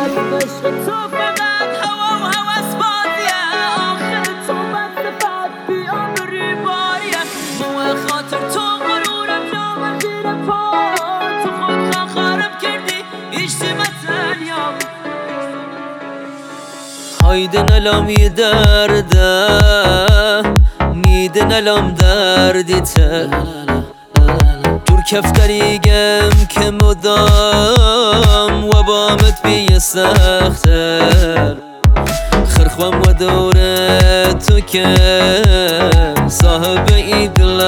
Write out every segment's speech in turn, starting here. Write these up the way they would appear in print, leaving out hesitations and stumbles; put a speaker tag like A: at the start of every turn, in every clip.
A: عشق تو فقط هوا و هوس بازیه، آخر تو بس فقط بیامری باریه، موه خاطر تو غرورم جامه زیر پا، تو خود خرم کردی اجتماع هایدن الام یه درده میدن الام دردیته جور کفتریگم که مدام و بامت بیه سختر خرخوام و دوره تو که صاحب ای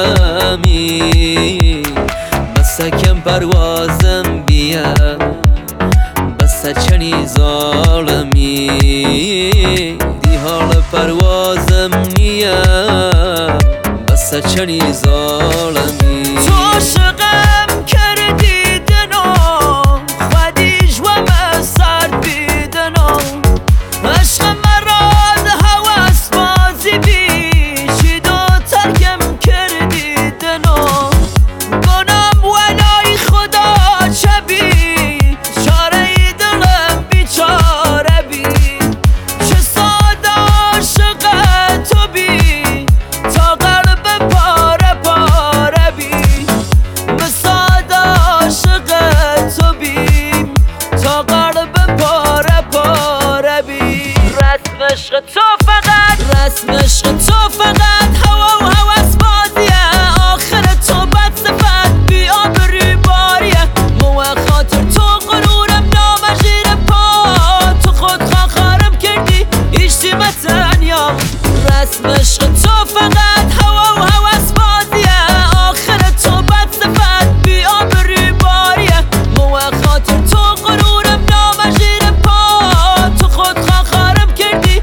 A: دلمی بس کم پروازم بیه بس چنی ظالمی دی حال پروازم نیه بس چنی ظالمی تو عاشقم کردی دنو خودیش و مسرد بیدنو عشق مراد هوس بازی بیشی دو ترکم کردی دنو گنام ولای خدا چبی عشق تو فقط رسم عشق تو فقط هوا و هوس بازیه، آخر تو بد صفت بیابری باریه، موه خاطر تو غرورم نامه زیر پا، تو خود خرم کردی اجتماع تنیا رسم عشق تو فقط هوا و هوس بازیه، آخر تو بد صفت بیابری باریه، موه خاطر تو غرورم نامه زیر پا، تو خود خرم کردی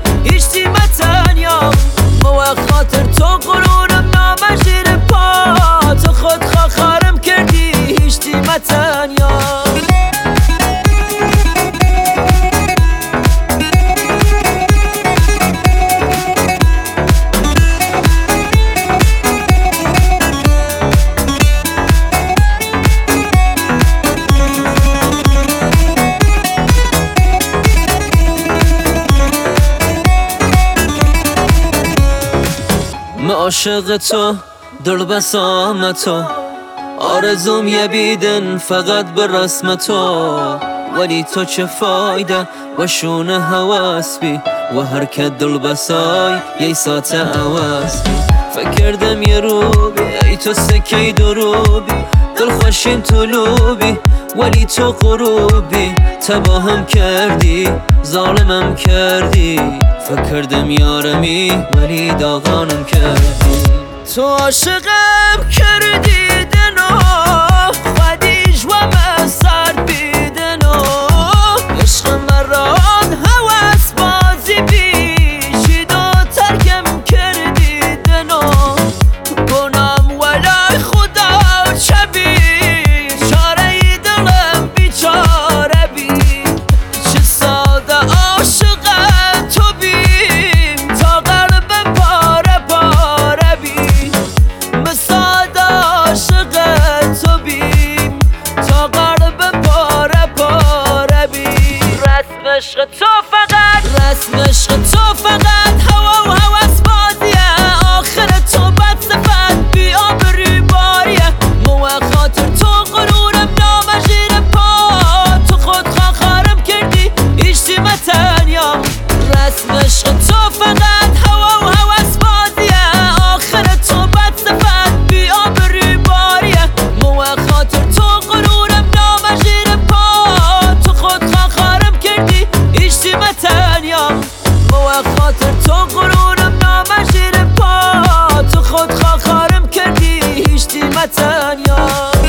A: خاطر تو غرورم نامه زیر پا، تو خود خرم کردی هیچتی متنیا عاشق تو دل بسام تو آرزوم یه بیدن فقط به رسم تو، ولی تو چه فایده و شونه هواس بی و هر که دل بسای یه ساعت عوض بی فکردم یه روبی ای تو سکی دروبی دل خوشیم طلوبی ولی تو غروبی تباهم کردی ظالمم کردی فکردم یارمی ولی داغانم کردی تو عاشقم کردی دنو خودیش و مسر بیدنو عشق مراد هوس بازی بیشی دو ترکم کردی دنو گنام ولای خدا چبی چاره دلم بیچاره بی چه ساده عاشق تو بیم تا قلب پاره پاره بی مساد عاشق تو بیم تا قلب پاره پاره بی رسم عشق تو فقط رسم عشق تو فقط هوا و هوس بازیه، آخر تو بد صفت بیابری باریه، موه خاطر تو غرورم نامه زیر پا، تو خود خرم کردی اجتماع تنیا رسم عشق تو فقط هوا و هوس بازیه، آخر تو بد صفت بیابری باریه، موه خاطر تو غرورم نامه زیر پا، تو خود خرم کردی اجتماع تنیا موه خاطر تو غرورم نامه زیر پا، تو خود خرم کردی اجتماع تنیا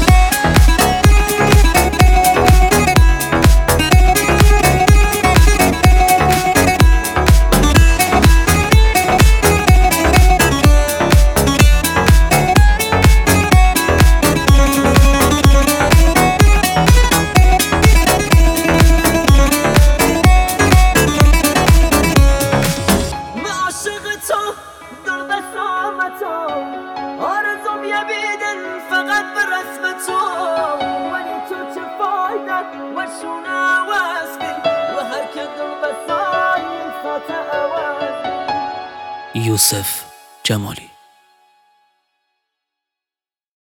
A: آرزوم یه بیدن فقط به رسم تو، ولی تو چه فایده و شونه واسبی و هر یوسف جمالی.